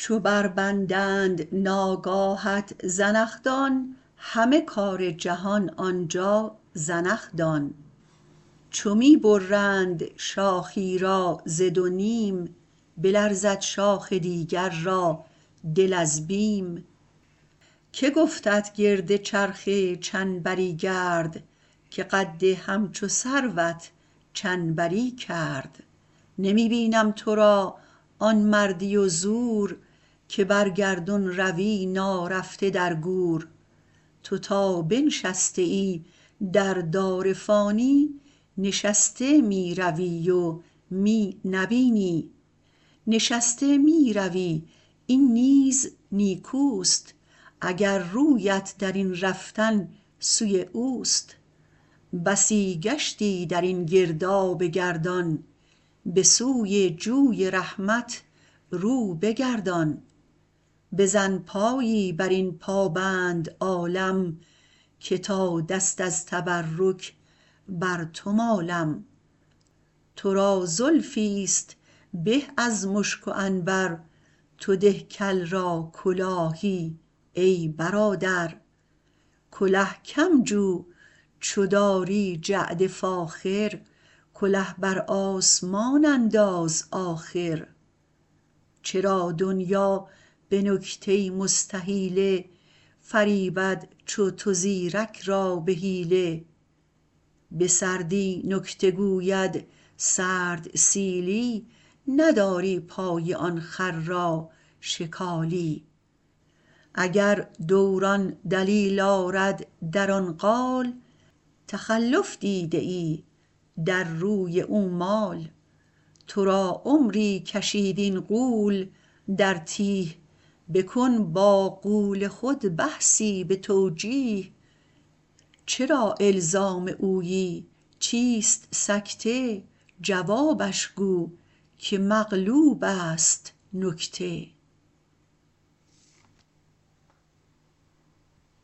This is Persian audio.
چو بربندند ناگاهت زنخدان، همه کار جهان آنجا زنخ دان. چو می برند شاخی را ز دو نیم، بلرزد شاخ دیگر را دل از بیم. که گفتت گرد چرخ چنبری گرد، که قد همچو سروت چنبری کرد. نمی بینم تو را آن مردی و زور، که بر گردون روی نارفته در گور. تو تا بنشسته ای در دار فانی، نشسته می روی و می نبینی. نشسته می روی این نیز نیکوست، اگر رویت در این رفتن سوی اوست. بسی گشتی در این گرداب گردان، به سوی جوی رحمت رو بگردان. بزن پایی بر این پابند عالم، که تا دست از تبرک بر تو مالم. تو را زلفیست به از مشک و عنبر، تو ده کل را کلاهی ای برادر. کله کم جو چو داری جعد فاخر، کله بر آسمان انداز آخر. چرا دنیا به نکته مستحیله، فریبد چو تو زیرک را به حیله. به سردی نکته گوید سردسیلی، نداری پای آن خر را شکالی. اگر دوران دلیل آرد در آن قال، تخلف دیده ای در روی او مال. تو را عمری کشید این غول در تیه، بکن با غول خود بحثی به توجیه. چرا الزام اویی چیست سکته، جوابش گو که مقلوبست نکته.